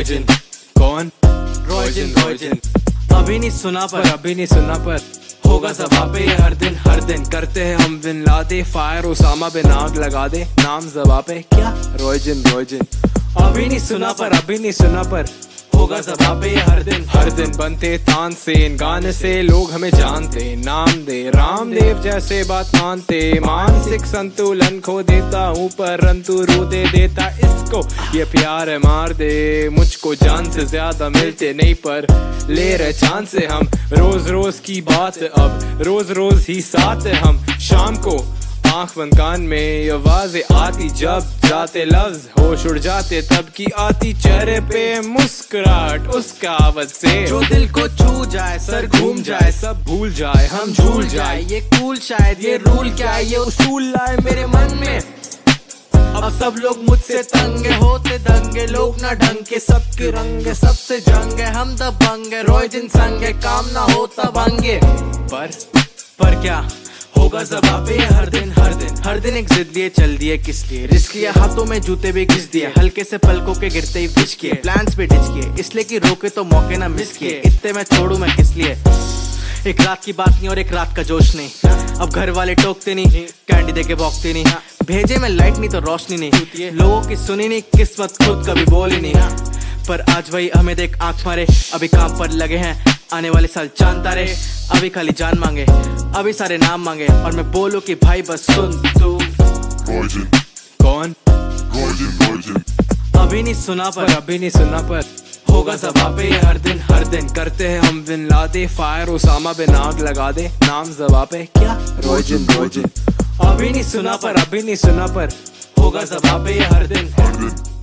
रॉयजन। कौन? रॉयजन। अभी नहीं सुना पर होगा ज़बां पे हर दिन करते हैं हम बिन लादे फायर उसामा बिन आग लगा दे नाम ज़बां पे क्या रॉयजन। अभी नहीं सुना पर होगा ज़बां पे हर दिन बनते तान से इन गाने से लोग हमें जानते नाम दे रामदेव जैसे बात मानते मानसिक संतुलन खो देता हूँ परंतु रू दे देता इसको ये प्यार है मार दे मुझको जान से ज्यादा मिलते नहीं पर ले रहे चांद से हम रोज की बात है अब रोज ही साथ है हम शाम को आँख बंद कान में ये आवाज़ें आती जब जाते लफ्ज होश उड़ जाते तब की आती चेहरे पे मुस्कुराहट उसका आवाज से जो दिल को छू जाए सर घूम जाए सब भूल जाए हम झूल जाए ये कूल शायद ये रूल क्या है ये उसूल लाए मेरे मन में अब सब लोग मुझसे तंग होते दंगे लोग ना ढंग के सबके रंग सबसे जंग है हम दबंग रॉयजन संग काम ना होता भंगे पर क्या होगा ज़बां पे हर दिन एक जिद लिए चल दिए किस लिए रिस्क लिया हाथों में जूते भी घिस दिए हल्के से पलकों के गिरते ही विश किए प्लान्स भी डिच किए इसलिए कि रोके तो मौके ना मिस किए इतने मैं छोड़ू मैं किस लिए एक रात की बात नहीं और एक रात का जोश नहीं अब घर वाले टोकते नहीं कैंडी दे के भौंकते नहीं भेजे में लाइट नहीं तो रोशनी नहीं लोगों की सुनी नहीं किस्मत खुद कभी बोली नहीं पर आज वही हमें देख आंख मारे अभी काम पर लगे हैं आने वाले साल चांद तारे अभी खाली जान मांगे अभी सारे नाम मांगे और मैं बोलूं कि भाई बस सुन तू रॉयजन। कौन? रॉयजन। अभी नहीं सुना पर होगा ज़बां पे हर दिन करते हैं हम बिन लादे फायर उसामा बिन आग लगा दे नाम ज़बां पे क्या रॉयजन। अभी नहीं सुना पर होगा ज़बां पे हर दिन